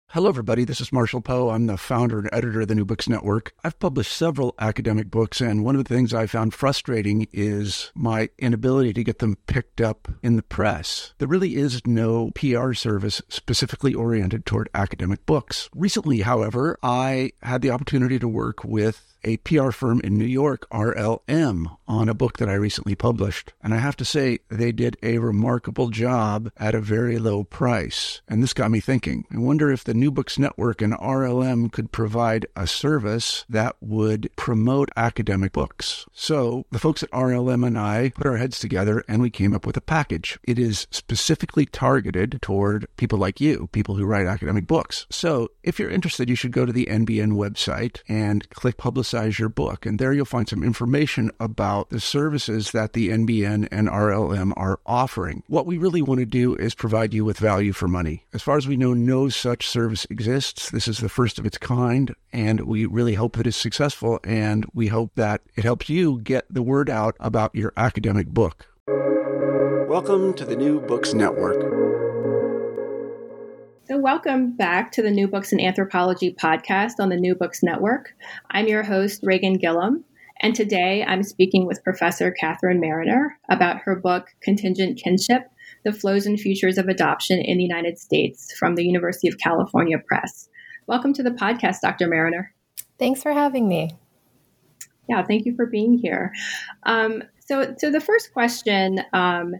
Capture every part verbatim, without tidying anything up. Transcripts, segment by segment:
Hello, everybody. This is Marshall Poe. I'm the founder and editor of the New Books Network. I've published several academic books, and one of the things I found frustrating is my inability to get them picked up in the press. There really is no P R service specifically oriented toward academic books. Recently, however, I had the opportunity to work with a P R firm in New York, R L M, on a book that I recently published. And I have to say, they did a remarkable job at a very low price. And this got me thinking. I wonder if the New Books Network and R L M could provide a service that would promote academic books. So the folks at R L M and I put our heads together and we came up with a package. It is specifically targeted toward people like you, people who write academic books. So if you're interested, you should go to the N B N website and click Publicize your book. And there you'll find some information about the services that the N B N and R L M are offering. What we really want to do is provide you with value for money. As far as we know, no such service exists. This is the first of its kind, and we really hope that it's successful, and we hope that it helps you get the word out about your academic book. Welcome to the New Books Network. So welcome back to the New Books in Anthropology podcast on the New Books Network. I'm your host, Reagan Gillum, and today I'm speaking with Professor Catherine Mariner about her book, Contingent Kinship, The Flows and Futures of Adoption in the United States from the University of California Press. Welcome to the podcast, Doctor Mariner. Thanks for having me. Yeah, thank you for being here. Um, so, so the first question um,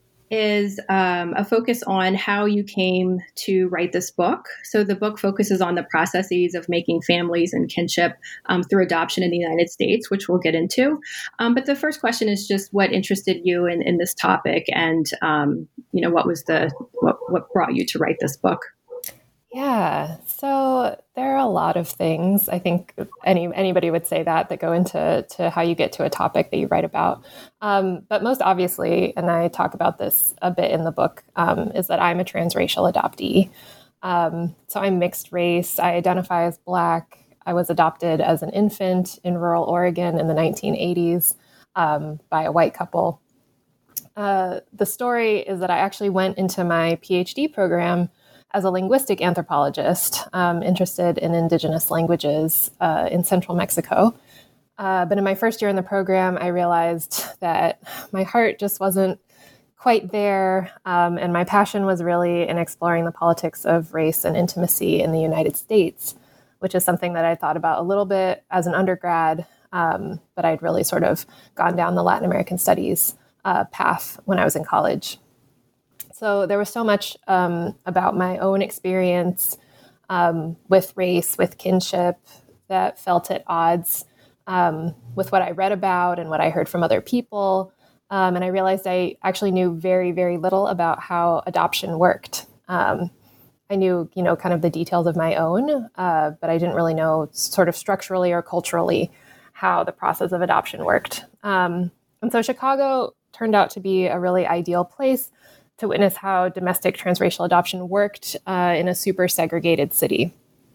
is um, a focus on how you came to write this book. So the book focuses on the processes of making families and kinship um, through adoption in the United States, which we'll get into. Um, but the first question is just what interested you in, in this topic, and um, you know, what was the what, what brought you to write this book? Yeah, so there are a lot of things. I think any anybody would say that that go into to how you get to a topic that you write about. Um, but most obviously, and I talk about this a bit in the book, um, is that I'm a transracial adoptee. Um, so I'm mixed race. I identify as Black. I was adopted as an infant in rural Oregon in the nineteen eighties um, by a white couple. Uh, the story is that I actually went into my PhD program as a linguistic anthropologist, um, interested in indigenous languages uh, in central Mexico. Uh, but in my first year in the program, I realized that my heart just wasn't quite there, um, and my passion was really in exploring the politics of race and intimacy in the United States, which is something that I thought about a little bit as an undergrad, um, but I'd really sort of gone down the Latin American studies uh, path when I was in college. So there was so much um, about my own experience um, with race, with kinship, that felt at odds um, with what I read about and what I heard from other people. Um, and I realized I actually knew very, very little about how adoption worked. Um, I knew, you know, kind of the details of my own, uh, but I didn't really know sort of structurally or culturally how the process of adoption worked. Um, and so Chicago turned out to be a really ideal place to witness how domestic transracial adoption worked uh, in a super segregated city.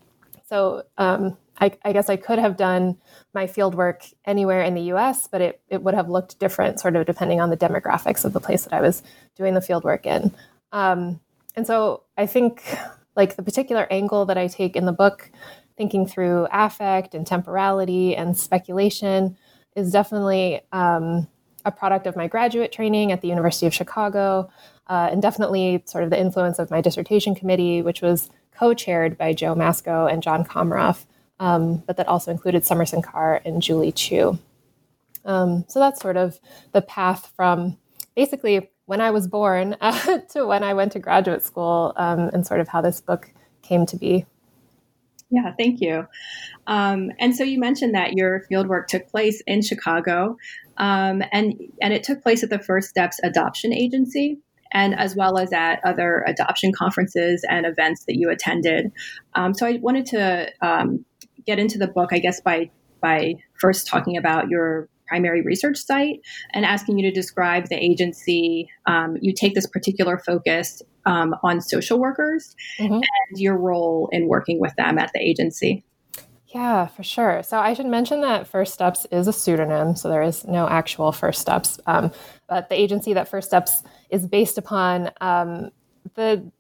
So um, I, I guess I could have done my fieldwork anywhere in the U S, but it, it would have looked different sort of depending on the demographics of the place that I was doing the fieldwork in. Um, and so I think like the particular angle that I take in the book, thinking through affect and temporality and speculation, is definitely um, a product of my graduate training at the University of Chicago, Uh, and definitely sort of the influence of my dissertation committee, which was co-chaired by Joe Masco and John Komroff, um, but that also included Summerson Carr and Julie Chu. Um, so that's sort of the path from basically when I was born uh, to when I went to graduate school, um, and sort of how this book came to be. Yeah, thank you. Um, and so you mentioned that your fieldwork took place in Chicago, um, and and it took place at the First Steps Adoption Agency, and as well as at other adoption conferences and events that you attended. Um, so I wanted to um, get into the book, I guess, by by first talking about your primary research site and asking you to describe the agency. Um, you take this particular focus um, on social workers mm-hmm. and your role in working with them at the agency. Yeah, for sure. So I should mention that First Steps is a pseudonym, so there is no actual First Steps. Um, but the agency that First Steps is based upon, um, the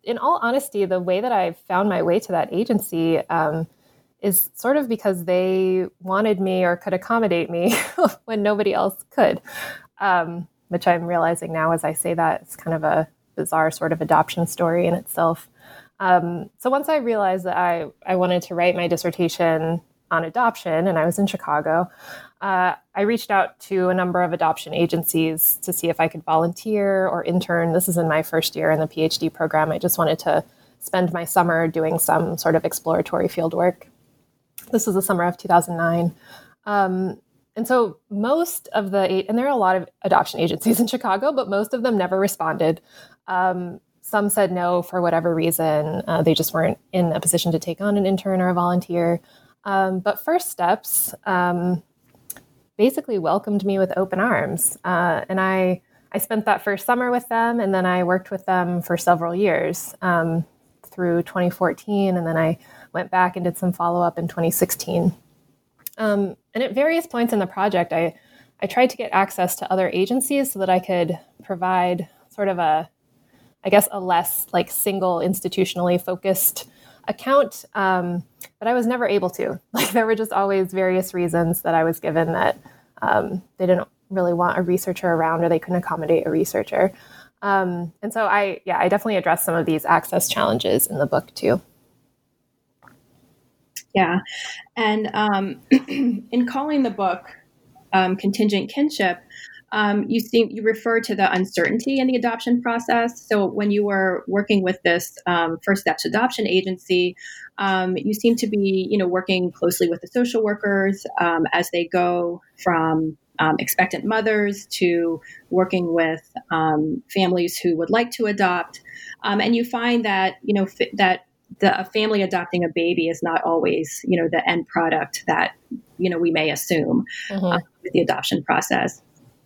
in all honesty, the way that I found my way to that agency um, is sort of because they wanted me or could accommodate me when nobody else could, um, which I'm realizing now as I say that it's kind of a bizarre sort of adoption story in itself. Um, so once I realized that I, I wanted to write my dissertation on adoption, and I was in Chicago, uh, I reached out to a number of adoption agencies to see if I could volunteer or intern. This is in my first year in the PhD program. I just wanted to spend my summer doing some sort of exploratory field work. This was the summer of two thousand nine. Um, and so most of the, and there are a lot of adoption agencies in Chicago, but most of them never responded. Um, some said no for whatever reason. Uh, they just weren't in a position to take on an intern or a volunteer. Um, but First Steps um, basically welcomed me with open arms. Uh, and I, I spent that first summer with them, and then I worked with them for several years um, through twenty fourteen. And then I went back and did some follow-up in twenty sixteen. Um, and at various points in the project, I, I tried to get access to other agencies so that I could provide sort of a, I guess, a less like single institutionally focused account. Um, but I was never able to. Like there were just always various reasons that I was given that um, they didn't really want a researcher around, or they couldn't accommodate a researcher. Um, and so I, yeah, I definitely addressed some of these access challenges in the book too. Yeah. And um, in calling the book um, Contingent Kinship, um, you seem you refer to the uncertainty in the adoption process. So when you were working with this um, First Steps adoption agency, um, you seem to be, you know, working closely with the social workers um, as they go from um, expectant mothers to working with um, families who would like to adopt, um, and you find that you know f- that. The a family adopting a baby is not always, you know, the end product that, you know, we may assume mm-hmm. uh, with the adoption process.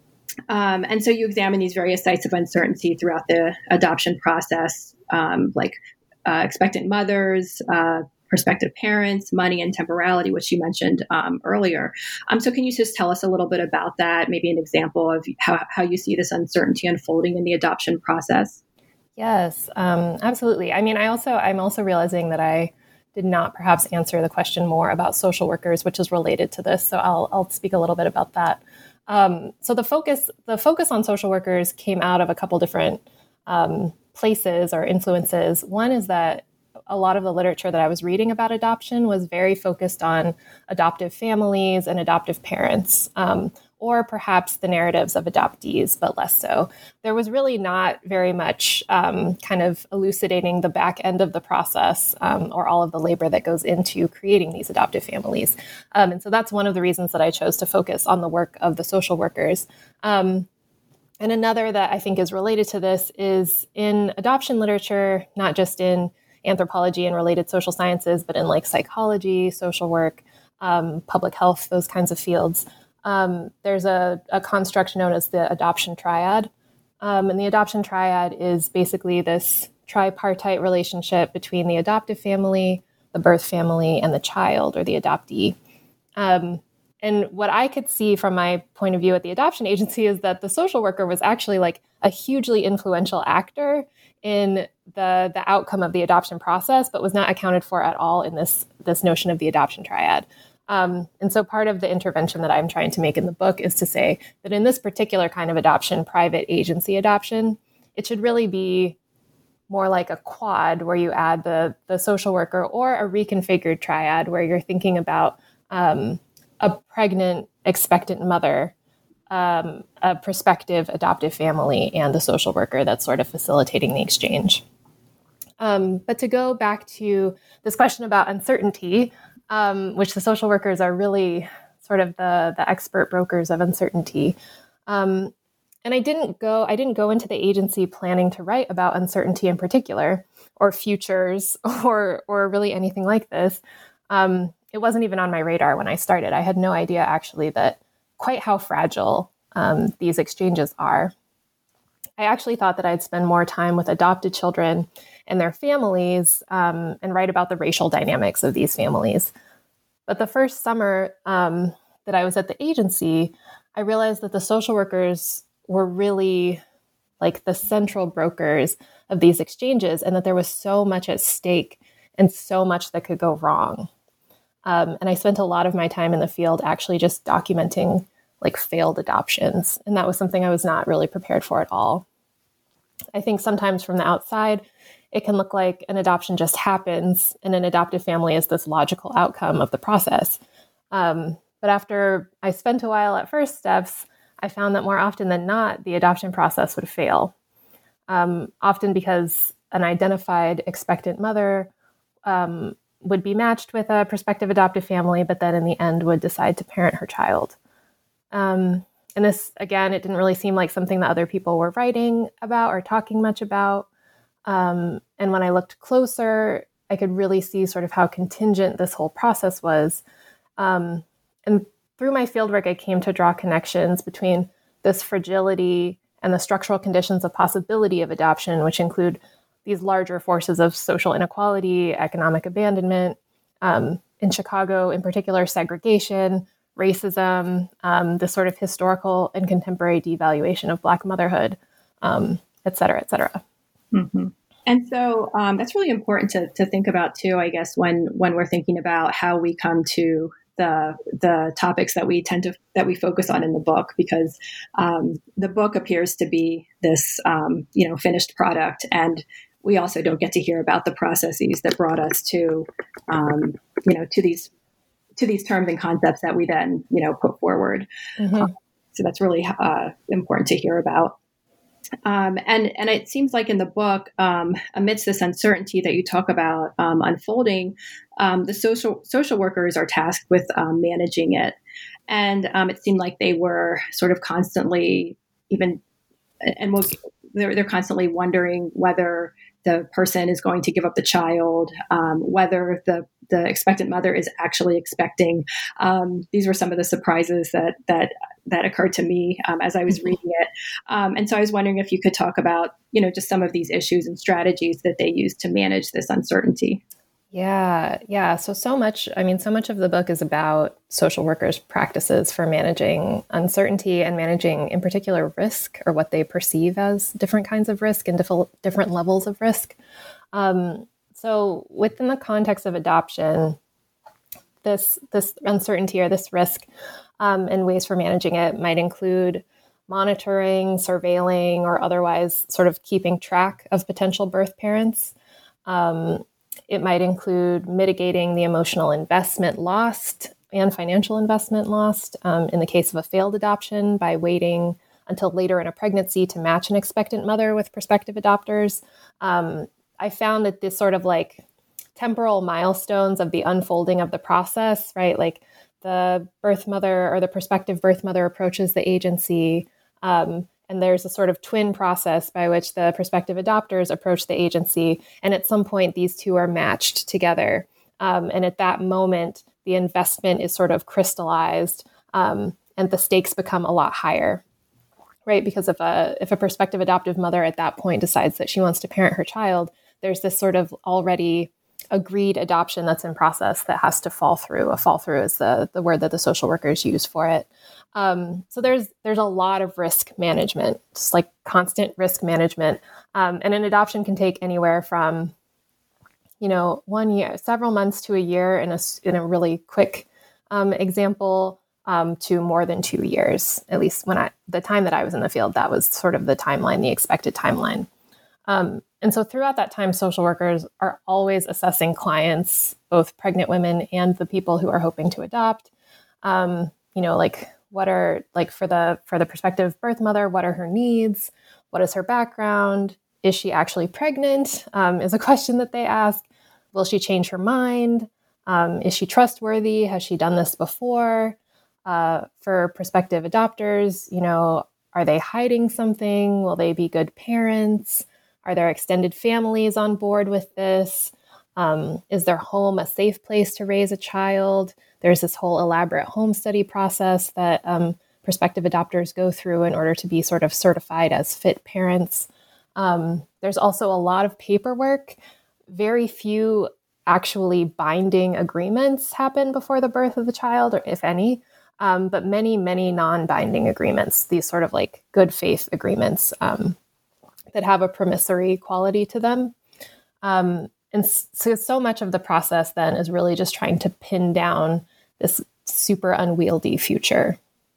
Um, and so you examine these various sites of uncertainty throughout the adoption process, um, like uh, expectant mothers, uh, prospective parents, money, and temporality, which you mentioned um, earlier. Um, so can you just tell us a little bit about that, maybe an example of how, how you see this uncertainty unfolding in the adoption process? Yes, um, absolutely. I mean, I also, I'm also realizing that I did not perhaps answer the question more about social workers, which is related to this. So I'll, I'll speak a little bit about that. Um, so the focus, the focus on social workers came out of a couple different um, places or influences. One is that a lot of the literature that I was reading about adoption was very focused on adoptive families and adoptive parents, um, or perhaps the narratives of adoptees, but less so. There was really not very much um, kind of elucidating the back end of the process um, or all of the labor that goes into creating these adoptive families. Um, and so that's one of the reasons that I chose to focus on the work of the social workers. Um, and another that I think is related to this is in adoption literature, not just in anthropology and related social sciences, but in like psychology, social work, um, public health, those kinds of fields. Um, there's a, a construct known as the adoption triad. Um, and the adoption triad is basically this tripartite relationship between the adoptive family, the birth family, and the child or the adoptee. Um, and what I could see from my point of view at the adoption agency is that the social worker was actually like a hugely influential actor in the, the outcome of the adoption process, but was not accounted for at all in this, this notion of the adoption triad. Um, and so part of the intervention that I'm trying to make in the book is to say that in this particular kind of adoption, private agency adoption, it should really be more like a quad where you add the, the social worker, or a reconfigured triad where you're thinking about um, a pregnant expectant mother, um, a prospective adoptive family, and the social worker that's sort of facilitating the exchange. Um, but to go back to this question about uncertainty, Um, which the social workers are really sort of the, the expert brokers of uncertainty. Um, and I didn't go I didn't go into the agency planning to write about uncertainty in particular, or futures, or or really anything like this. Um, it wasn't even on my radar when I started. I had no idea actually that quite how fragile um, these exchanges are. I actually thought that I'd spend more time with adopted children and their families um, and write about the racial dynamics of these families. But the first summer um, that I was at the agency, I realized that the social workers were really like the central brokers of these exchanges, and that there was so much at stake and so much that could go wrong. Um, and I spent a lot of my time in the field actually just documenting like failed adoptions. And that was something I was not really prepared for at all. I think sometimes from the outside, it can look like an adoption just happens and an adoptive family is this logical outcome of the process. Um, but after I spent a while at First Steps, I found that more often than not, the adoption process would fail. Um, often because an identified expectant mother um, would be matched with a prospective adoptive family, but then in the end would decide to parent her child. Um, and this, again, it didn't really seem like something that other people were writing about or talking much about. Um, and when I looked closer, I could really see sort of how contingent this whole process was. Um, and through my fieldwork, I came to draw connections between this fragility and the structural conditions of possibility of adoption, which include these larger forces of social inequality, economic abandonment, um, in Chicago in particular, segregation, racism, um, this sort of historical and contemporary devaluation of Black motherhood, um, et cetera, et cetera. Mm-hmm. And so um, that's really important to, to think about too, I guess, when when we're thinking about how we come to the the topics that we tend to that we focus on in the book, because um, the book appears to be this um, you know finished product, and we also don't get to hear about the processes that brought us to um, you know to these to these terms and concepts that we then you know put forward. Mm-hmm. Um, so that's really uh, important to hear about. Um, and and it seems like in the book, um, amidst this uncertainty that you talk about um, unfolding, um, the social social workers are tasked with um, managing it, and um, it seemed like they were sort of constantly even, and we'll, they're they're constantly wondering whether the person is going to give up the child, um, whether the the expectant mother is actually expecting. Um, these were some of the surprises that that that occurred to me um, as I was reading it. Um, and so I was wondering if you could talk about, you know, just some of these issues and strategies that they use to manage this uncertainty. Yeah, yeah. So, so much, I mean, so much of the book is about social workers' practices for managing uncertainty and managing, in particular, risk, or what they perceive as different kinds of risk and diff- different levels of risk. Um, so within the context of adoption, this this uncertainty or this risk um, and ways for managing it might include monitoring, surveilling, or otherwise sort of keeping track of potential birth parents. Um, It might include mitigating the emotional investment lost and financial investment lost um, in the case of a failed adoption by waiting until later in a pregnancy to match an expectant mother with prospective adopters. Um, I found that this sort of like temporal milestones of the unfolding of the process, right? Like the birth mother or the prospective birth mother approaches the agency, um, and there's a sort of twin process by which the prospective adopters approach the agency. And at some point, these two are matched together. Um, and at that moment, the investment is sort of crystallized um, and the stakes become a lot higher, right? Because if a, if a prospective adoptive mother at that point decides that she wants to parent her child, there's this sort of already agreed adoption that's in process that has to fall through. A fall through is the, the word that the social workers use for it. Um, so there's there's a lot of risk management, just like constant risk management. Um, and an adoption can take anywhere from, you know, one year, several months to a year in a, in a really quick um, example um, to more than two years. At least when I, the time that I was in the field, that was sort of the timeline, the expected timeline. Um, and so throughout that time, social workers are always assessing clients, both pregnant women and the people who are hoping to adopt. Um, you know, like what are like for the for the prospective birth mother, what are her needs? What is her background? Is she actually pregnant? Um, is a question that they ask. Will she change her mind? Um, is she trustworthy? Has she done this before? Uh, for prospective adopters, you know, are they hiding something? Will they be good parents? Are their extended families on board with this? Um, is their home a safe place to raise a child? There's this whole elaborate home study process that um, prospective adopters go through in order to be sort of certified as fit parents. Um, there's also a lot of paperwork. Very few actually binding agreements happen before the birth of the child, or if any, um, but many, many non-binding agreements, these sort of like good faith agreements. Um, that have a promissory quality to them. Um, and so, so much of the process then is really just trying to pin down this super unwieldy future.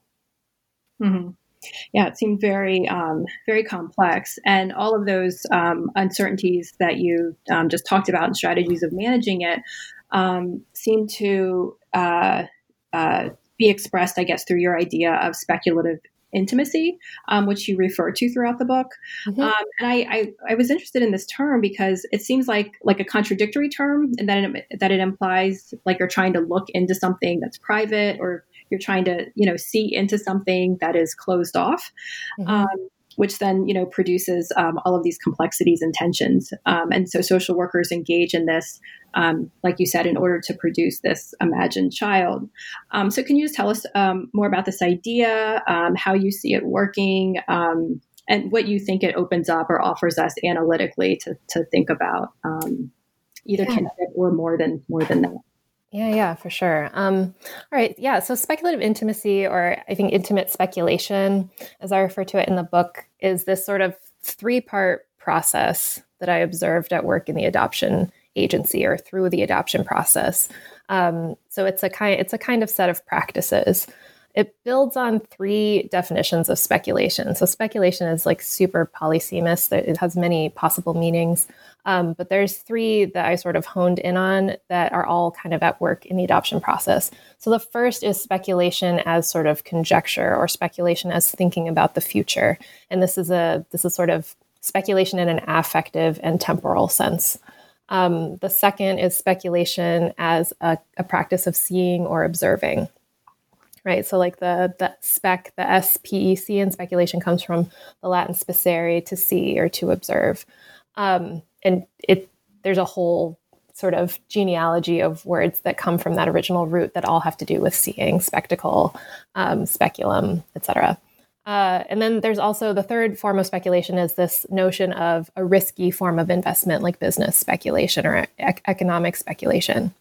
Mm-hmm. Yeah, it seemed very, um, very complex. And all of those um, uncertainties that you um, just talked about and strategies of managing it um, seem to uh, uh, be expressed, I guess, through your idea of speculative intimacy, um, which you refer to throughout the book. Mm-hmm. Um, and I, I, I was interested in this term because it seems like like a contradictory term, and that it, that it implies like you're trying to look into something that's private, or you're trying to, you know, see into something that is closed off, mm-hmm. um, which then, you know, produces um, all of these complexities and tensions. Um, and so social workers engage in this, um, like you said, in order to produce this imagined child. Um, so can you just tell us um, more about this idea, um, how you see it working, um, and what you think it opens up or offers us analytically to, to think about um, either yeah. kinship or more than more than that? Yeah, yeah, for sure. Um, all right. Yeah. So speculative intimacy, or I think intimate speculation, as I refer to it in the book, is this sort of three-part process that I observed at work in the adoption agency or through the adoption process. Um, so it's a kind, it's a kind of set of practices. It builds on three definitions of speculation. So speculation is like super polysemous. It has many possible meanings. Um, but there's three that I sort of honed in on that are all kind of at work in the adoption process. So the first is speculation as sort of conjecture, or speculation as thinking about the future. And this is a this is sort of speculation in an affective and temporal sense. Um, the second is speculation as a, a practice of seeing or observing. Right. So like the, the spec, the S P E C in speculation comes from the Latin specere, to see or to observe. Um, and it there's a whole sort of genealogy of words that come from that original root that all have to do with seeing, spectacle, um, speculum, et cetera. Uh, and then there's also the third form of speculation is this notion of a risky form of investment, like business speculation or ec- economic speculation.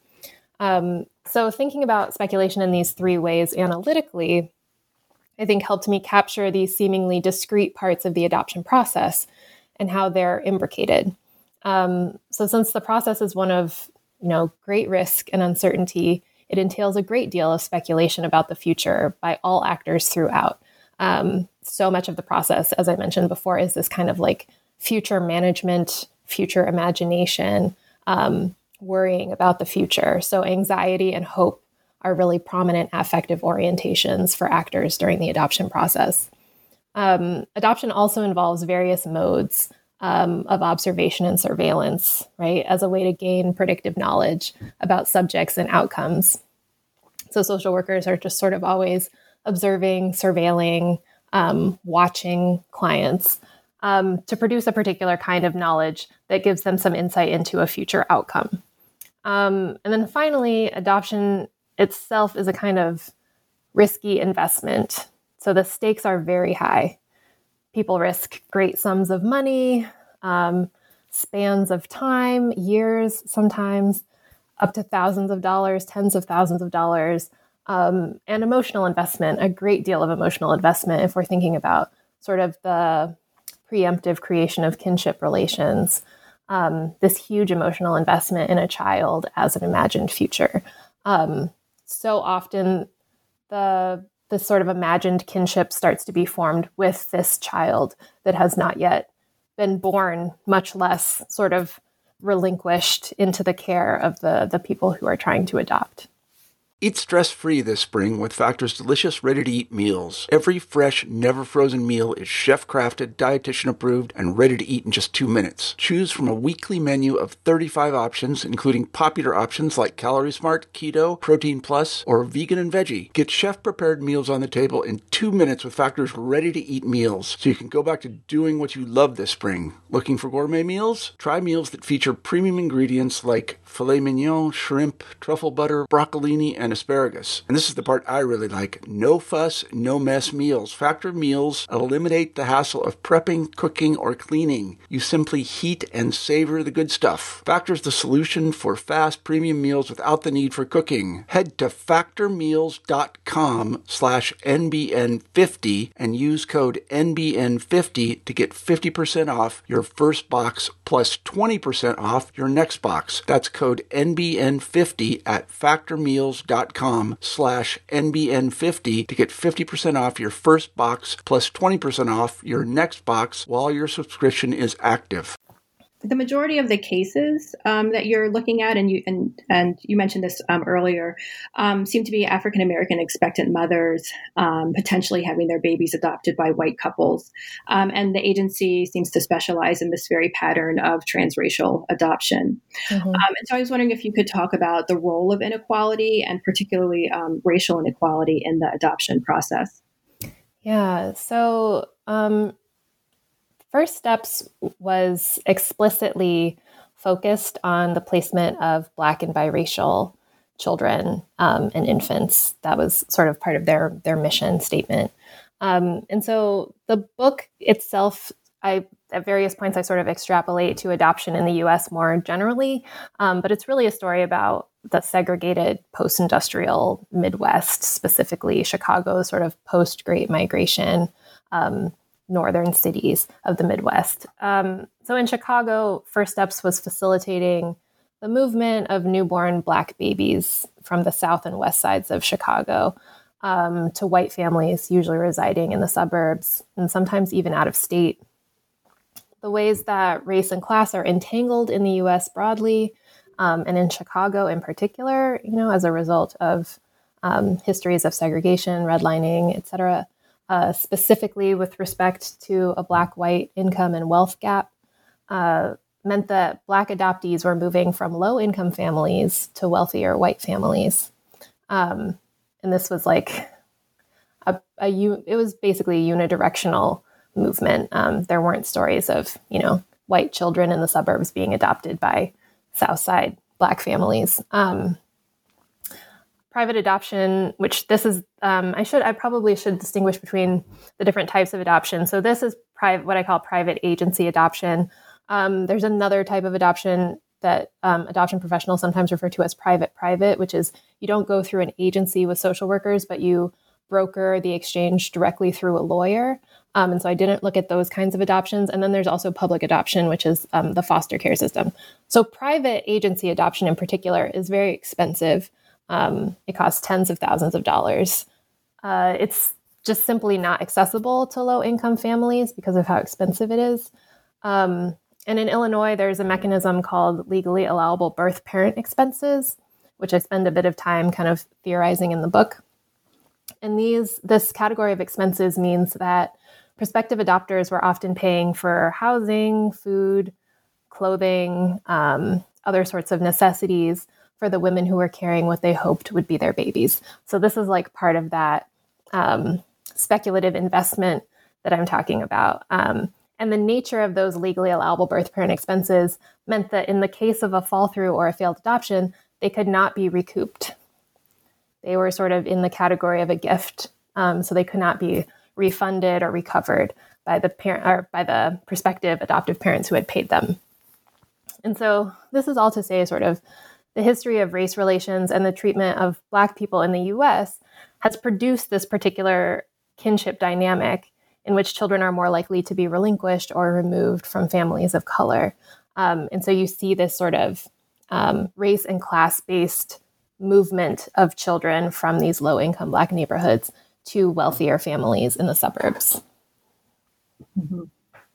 Um, so thinking about speculation in these three ways analytically, I think helped me capture these seemingly discrete parts of the adoption process and how they're imbricated. Um, so since the process is one of, you know, great risk and uncertainty, it entails a great deal of speculation about the future by all actors throughout. Um, so much of the process, as I mentioned before, is this kind of like future management, future imagination, um, worrying about the future. So anxiety and hope are really prominent affective orientations for actors during the adoption process. Um, adoption also involves various modes um, of observation and surveillance, right, as a way to gain predictive knowledge about subjects and outcomes. So social workers are just sort of always observing, surveilling, um, watching clients um, to produce a particular kind of knowledge that gives them some insight into a future outcome. Um, and then finally, adoption itself is a kind of risky investment. So the stakes are very high. People risk great sums of money, um, spans of time, years, sometimes up to thousands of dollars, tens of thousands of dollars, um, and emotional investment, a great deal of emotional investment if we're thinking about sort of the preemptive creation of kinship relations. Um, this huge emotional investment in a child as an imagined future. Um, so often the this sort of imagined kinship starts to be formed with this child that has not yet been born, much less sort of relinquished into the care of the, the people who are trying to adopt. Eat stress-free this spring with Factor's delicious, ready-to-eat meals. Every fresh, never-frozen meal is chef-crafted, dietitian-approved, and ready to eat in just two minutes. Choose from a weekly menu of thirty-five options, including popular options like Calorie Smart, Keto, Protein Plus, or Vegan and Veggie. Get chef-prepared meals on the table in two minutes with Factor's ready-to-eat meals, so you can go back to doing what you love this spring. Looking for gourmet meals? Try meals that feature premium ingredients like filet mignon, shrimp, truffle butter, broccolini, and asparagus. And this is the part I really like. No fuss, no mess meals. Factor meals eliminate the hassle of prepping, cooking, or cleaning. You simply heat and savor the good stuff. Factor's the solution for fast premium meals without the need for cooking. Head to factormeals.com slash NBN50 and use code N B N fifty to get fifty percent off your first box plus twenty percent off your next box. That's code N B N fifty at factormeals.com slash NBN50 to get fifty percent off your first box plus twenty percent off your next box while your subscription is active. The majority of the cases um, that you're looking at, and you and and you mentioned this um, earlier, um, seem to be African American expectant mothers um, potentially having their babies adopted by white couples, um, and the agency seems to specialize in this very pattern of transracial adoption. Mm-hmm. Um, and so, I was wondering if you could talk about the role of inequality and particularly um, racial inequality in the adoption process. Yeah. So. Um, First Steps was explicitly focused on the placement of Black and biracial children um, and infants. That was sort of part of their their mission statement. Um, and so the book itself, I at various points, I sort of extrapolate to adoption in the U S more generally, um, but it's really a story about the segregated post-industrial Midwest, specifically Chicago, sort of post-Great Migration, um, northern cities of the Midwest. Um, so in Chicago, First Steps was facilitating the movement of newborn Black babies from the south and west sides of Chicago um, to white families, usually residing in the suburbs and sometimes even out of state. The ways that race and class are entangled in the U S broadly, um, and in Chicago in particular, you know, as a result of um, histories of segregation, redlining, et cetera, Uh, specifically with respect to a Black-white income and wealth gap, uh, meant that Black adoptees were moving from low-income families to wealthier white families. Um, and this was like, a, a it was basically a unidirectional movement. Um, there weren't stories of, you know, white children in the suburbs being adopted by South Side Black families. Um, Private adoption, which this is, um, I should, I probably should distinguish between the different types of adoption. So this is private, what I call private agency adoption. Um, there's another type of adoption that um, adoption professionals sometimes refer to as private-private, which is you don't go through an agency with social workers, but you broker the exchange directly through a lawyer. Um, and so I didn't look at those kinds of adoptions. And then there's also public adoption, which is um, the foster care system. So private agency adoption in particular is very expensive. Um, it costs tens of thousands of dollars. Uh, it's just simply not accessible to low-income families because of how expensive it is. Um, and in Illinois, there's a mechanism called legally allowable birth parent expenses, which I spend a bit of time kind of theorizing in the book. And these, this category of expenses means that prospective adopters were often paying for housing, food, clothing, um, other sorts of necessities for the women who were carrying what they hoped would be their babies. So this is like part of that um, speculative investment that I'm talking about. Um, and the nature of those legally allowable birth parent expenses meant that in the case of a fall through or a failed adoption, they could not be recouped. They were sort of in the category of a gift. Um, so they could not be refunded or recovered by the parent or by the prospective adoptive parents who had paid them. And so this is all to say sort of the history of race relations and the treatment of Black people in the U S has produced this particular kinship dynamic in which children are more likely to be relinquished or removed from families of color. Um, and so you see this sort of um, race and class-based movement of children from these low-income Black neighborhoods to wealthier families in the suburbs. Mm-hmm.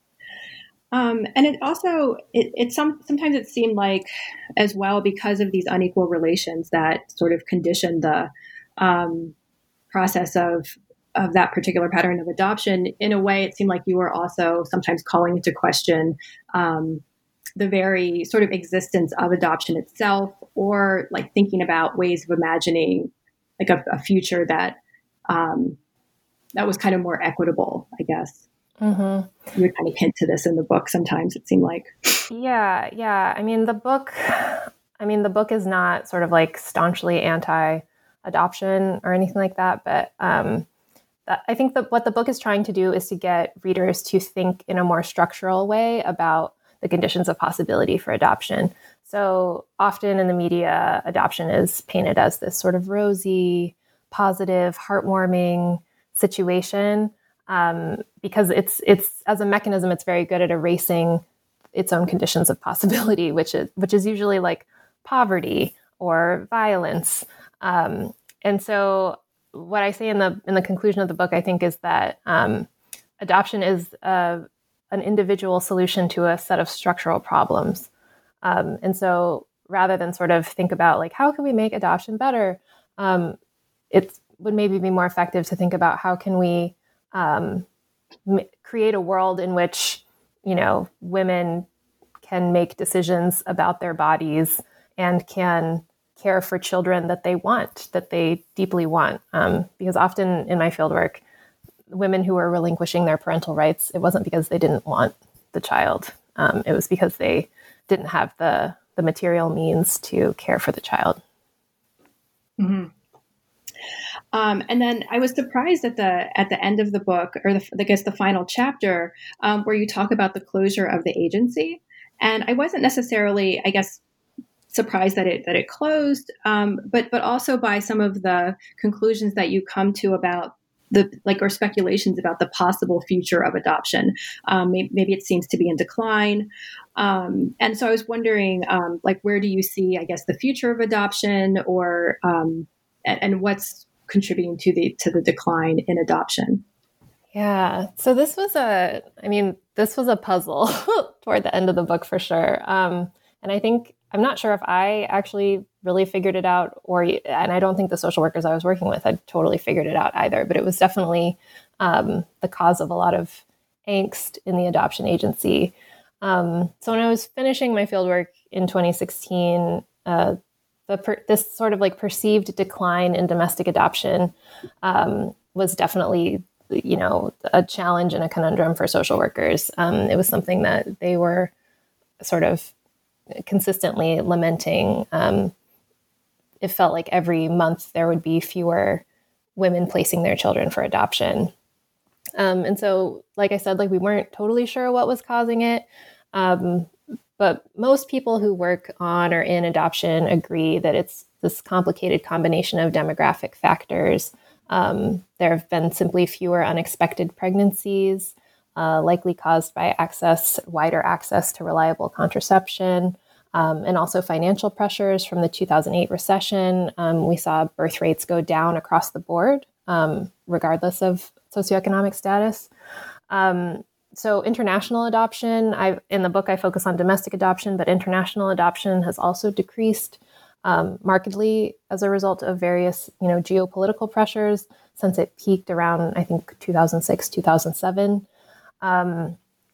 Um, and it also, it, it some sometimes it seemed like, as well, because of these unequal relations that sort of conditioned the um, process of of that particular pattern of adoption. In a way, it seemed like you were also sometimes calling into question um, the very sort of existence of adoption itself, or like thinking about ways of imagining like a, a future that um, that was kind of more equitable, I guess. Mm-hmm. You would kind of hint to this in the book sometimes, it seemed like. Yeah, yeah. I mean, the book, I mean, the book is not sort of like staunchly anti-adoption or anything like that, but um, that, I think that what the book is trying to do is to get readers to think in a more structural way about the conditions of possibility for adoption. So often in the media, adoption is painted as this sort of rosy, positive, heartwarming situation um, because it's it's as a mechanism, it's very good at erasing its own conditions of possibility, which is which is usually like poverty or violence. Um, and so what I say in the in the conclusion of the book, I think, is that um, adoption is a, an individual solution to a set of structural problems. Um, and so rather than sort of think about like, how can we make adoption better? Um, it would maybe be more effective to think about how can we um, m- create a world in which, you know, women can make decisions about their bodies and can care for children that they want, that they deeply want. Um, because often in my fieldwork, women who were relinquishing their parental rights, it wasn't because they didn't want the child. Um, it was because they didn't have the, the material means to care for the child. Mm-hmm. Um, and then I was surprised at the at the end of the book, or the, I guess the final chapter, um, where you talk about the closure of the agency. And I wasn't necessarily, I guess, surprised that it that it closed, um, but but also by some of the conclusions that you come to about the like or speculations about the possible future of adoption. Um, maybe, maybe it seems to be in decline, um, and so I was wondering, um, like, where do you see, I guess, the future of adoption, or um, and, and what's contributing to the to the decline in adoption? Yeah. So this was a, I mean, this was a puzzle toward the end of the book for sure. Um, and I think, I'm not sure if I actually really figured it out, or, and I don't think the social workers I was working with had totally figured it out either, but it was definitely um, the cause of a lot of angst in the adoption agency. Um, so when I was finishing my fieldwork in twenty sixteen, uh, the per, this sort of like perceived decline in domestic adoption um, was definitely, you know, a challenge and a conundrum for social workers. Um, it was something that they were sort of consistently lamenting. Um, it felt like every month there would be fewer women placing their children for adoption. Um, and so, like I said, like we weren't totally sure what was causing it. Um, but most people who work on or in adoption agree that it's this complicated combination of demographic factors. Um, there have been simply fewer unexpected pregnancies, uh, likely caused by access, wider access to reliable contraception, um, and also financial pressures from the two thousand eight recession. Um, we saw birth rates go down across the board, um, regardless of socioeconomic status. Um, so international adoption, I, in the book, I focus on domestic adoption, but international adoption has also decreased um, markedly as a result of various, you know, geopolitical pressures since it peaked around, I think, two thousand six, two thousand seven. Um,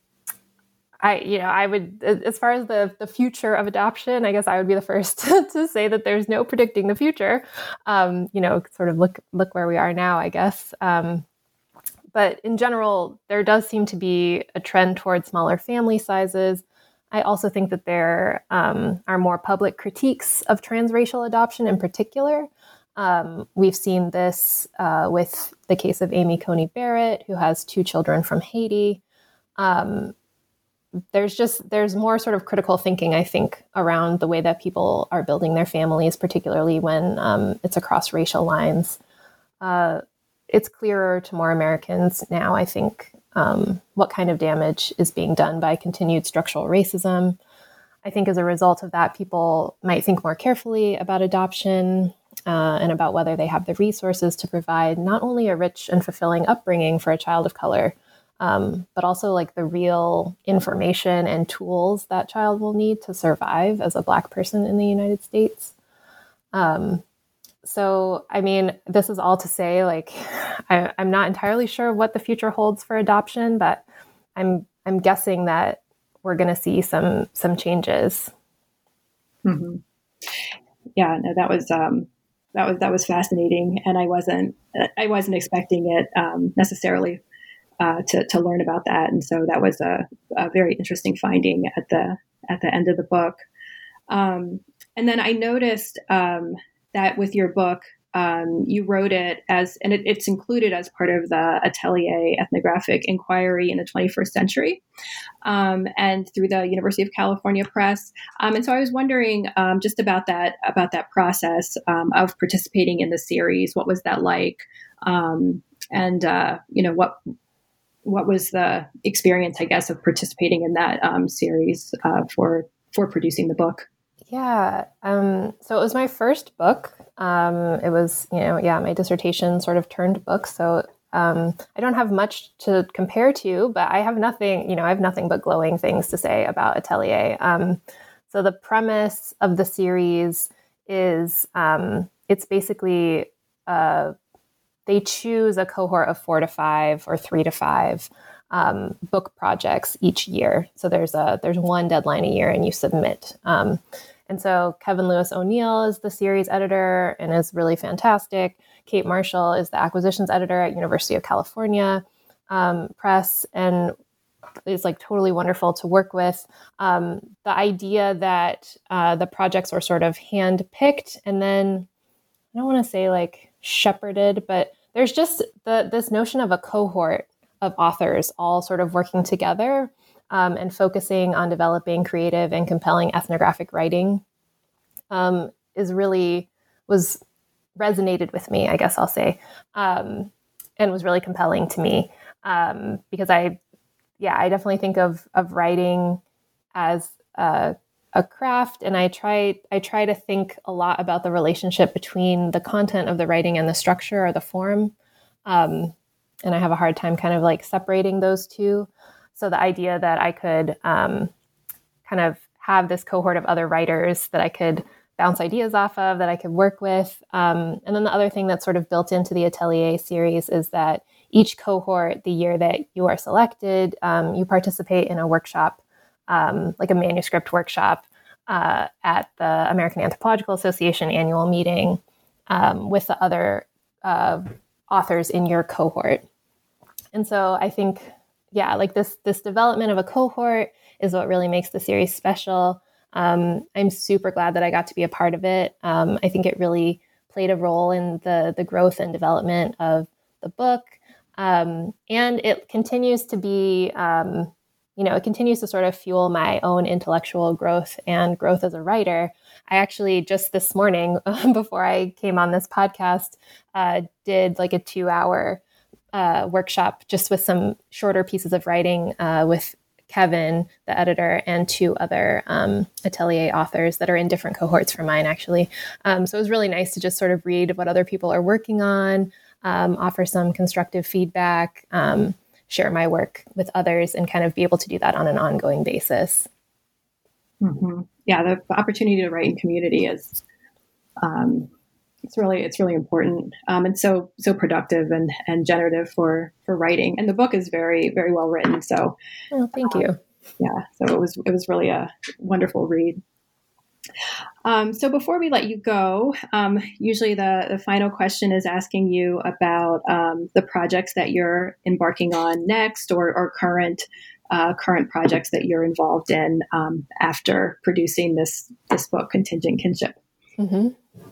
I, you know, I would, as far as the, the future of adoption, I guess I would be the first to say that there's no predicting the future. Um, you know, sort of look, look where we are now, I guess. Um, but in general, there does seem to be a trend towards smaller family sizes. I also think that there um, are more public critiques of transracial adoption in particular. Um, we've seen this uh, with the case of Amy Coney Barrett, who has two children from Haiti. Um, there's just, there's more sort of critical thinking, I think, around the way that people are building their families, particularly when um, it's across racial lines. Uh, it's clearer to more Americans now, I think, um, what kind of damage is being done by continued structural racism. I think as a result of that, people might think more carefully about adoption uh, and about whether they have the resources to provide not only a rich and fulfilling upbringing for a child of color, um, but also like the real information and tools that child will need to survive as a Black person in the United States. Um, so, I mean, this is all to say, like, I, I'm not entirely sure what the future holds for adoption, but I'm I'm guessing that we're going to see some some changes. Mm-hmm. Yeah, no, that was um, that was that was fascinating, and I wasn't I wasn't expecting it um, necessarily uh, to to learn about that, and so that was a, a very interesting finding at the at the end of the book. Um, and then I noticed um, that with your book, um, you wrote it as, and it, it's included as part of the Atelier Ethnographic Inquiry in the twenty-first Century, um, and through the University of California Press. Um, and so I was wondering um, just about that, about that process um, of participating in the series. What was that like? Um, and, uh, you know, what, what was the experience, I guess, of participating in that um, series uh, for, for producing the book? Yeah. Um, so it was my first book. Um, it was, you know, yeah, my dissertation sort of turned book. So um, I don't have much to compare to, but I have nothing, you know, I have nothing but glowing things to say about Atelier. Um, so the premise of the series is um, it's basically uh, they choose a cohort of four to five or three to five um, book projects each year. So there's a there's one deadline a year, and you submit. Um, And so Kevin Lewis O'Neill is the series editor and is really fantastic. Kate Marshall is the acquisitions editor at University of California um, Press, and is like totally wonderful to work with. Um, the idea that uh, the projects were sort of hand-picked and then, I don't want to say like shepherded, but there's just the this notion of a cohort of authors all sort of working together Um, and focusing on developing creative and compelling ethnographic writing um, is really, was resonated with me, I guess I'll say, um, and was really compelling to me um, because I, yeah, I definitely think of of writing as a, a craft, and I try I try to think a lot about the relationship between the content of the writing and the structure or the form, um, and I have a hard time kind of like separating those two. So the idea that I could um, kind of have this cohort of other writers that I could bounce ideas off of, that I could work with. Um, and then the other thing that's sort of built into the Atelier series is that each cohort, the year that you are selected, um, you participate in a workshop, um, like a manuscript workshop uh, at the American Anthropological Association annual meeting um, with the other uh, authors in your cohort. And so I think Yeah, like this this development of a cohort is what really makes the series special. Um, I'm super glad that I got to be a part of it. Um, I think it really played a role in the the growth and development of the book, um, and it continues to be, um, you know, it continues to sort of fuel my own intellectual growth and growth as a writer. I actually just this morning, before I came on this podcast, uh, did like a two hour Uh, workshop just with some shorter pieces of writing uh, with Kevin, the editor, and two other um, Atelier authors that are in different cohorts from mine, actually. Um, so it was really nice to just sort of read what other people are working on, um, offer some constructive feedback, um, share my work with others, and kind of be able to do that on an ongoing basis. Mm-hmm. Yeah, the, the opportunity to write in community is um, It's really, it's really important, um, and so so productive and, and generative for, for writing. And the book is very, very well written. So, oh, thank um, you. Yeah, so it was it was really a wonderful read. Um, so before we let you go, um, usually the the final question is asking you about um, the projects that you're embarking on next, or or current uh, current projects that you're involved in um, after producing this this book, Contingent Kinship. Mm-hmm.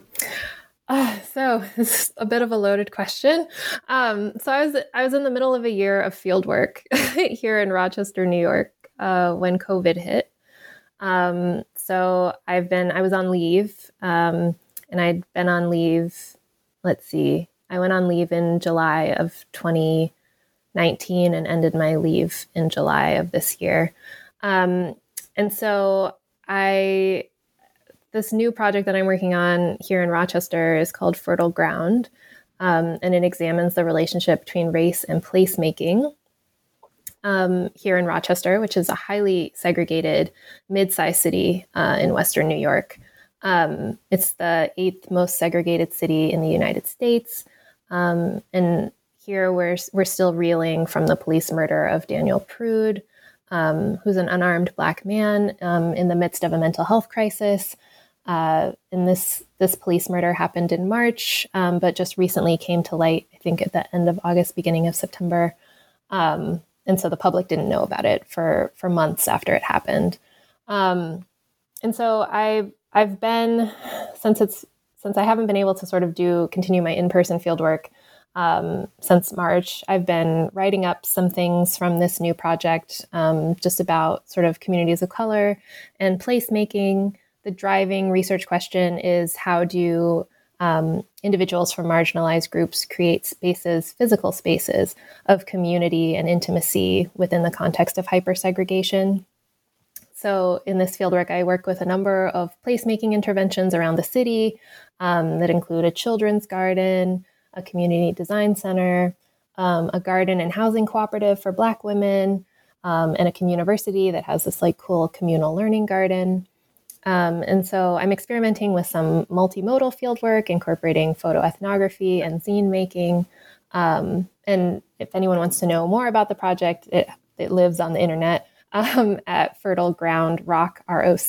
Uh, so this is a bit of a loaded question. Um, so I was I was in the middle of a year of field work here in Rochester, New York, uh, when COVID hit. Um, so I've been I was on leave, um, and I'd been on leave. Let's see, I went on leave in July of twenty nineteen and ended my leave in July of this year. Um, and so I. This new project that I'm working on here in Rochester is called Fertile Ground, um, and it examines the relationship between race and placemaking um, here in Rochester, which is a highly segregated mid-sized city uh, in Western New York. Um, it's the eighth most segregated city in the United States, um, and here we're we're still reeling from the police murder of Daniel Prude, um, who's an unarmed Black man um, in the midst of a mental health crisis. Uh, and this this police murder happened in March, um, but just recently came to light, I think at the end of August, beginning of September. Um, and so the public didn't know about it for, for months after it happened. Um, and so I I've been, since it's, since I haven't been able to sort of do, continue my in-person fieldwork um, since March, I've been writing up some things from this new project, um, just about sort of communities of color and placemaking. The driving research question is, how do um, individuals from marginalized groups create spaces, physical spaces of community and intimacy within the context of hypersegregation? So in this fieldwork, I work with a number of placemaking interventions around the city um, that include a children's garden, a community design center, um, a garden and housing cooperative for Black women, um, and a community that has this like cool communal learning garden. Um, and so I'm experimenting with some multimodal fieldwork, incorporating photoethnography and zine making. Um, and if anyone wants to know more about the project, it, it lives on the internet um, at fertile ground rock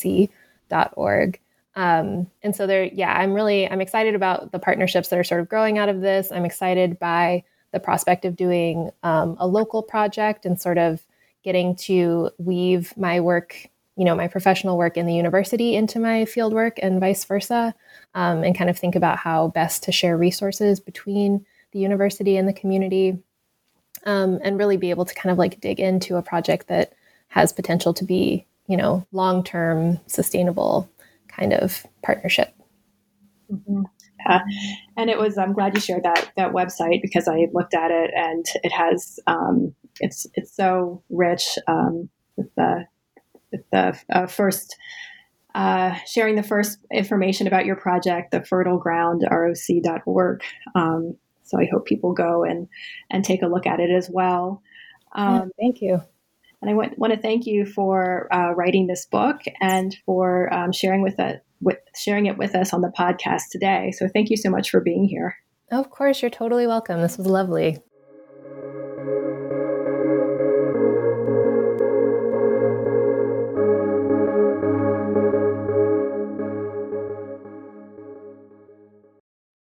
dot org. Um, and so there, yeah, I'm really, I'm excited about the partnerships that are sort of growing out of this. I'm excited by the prospect of doing um, a local project and sort of getting to weave my work, you know, my professional work in the university into my field work and vice versa, um, and kind of think about how best to share resources between the university and the community, um, and really be able to kind of like dig into a project that has potential to be, you know, long-term sustainable kind of partnership. Mm-hmm. Yeah. And it was, I'm glad you shared that, that website, because I looked at it and it has, um, it's, it's so rich, um, with the, with the uh, first, uh, sharing the first information about your project, the fertile ground roc dot org. Um, so I hope people go and, and take a look at it as well. Um, yeah, thank you. And I want, want to thank you for uh, writing this book and for um, sharing with it, with sharing it with us on the podcast today. So thank you so much for being here. Of course, you're totally welcome. This was lovely.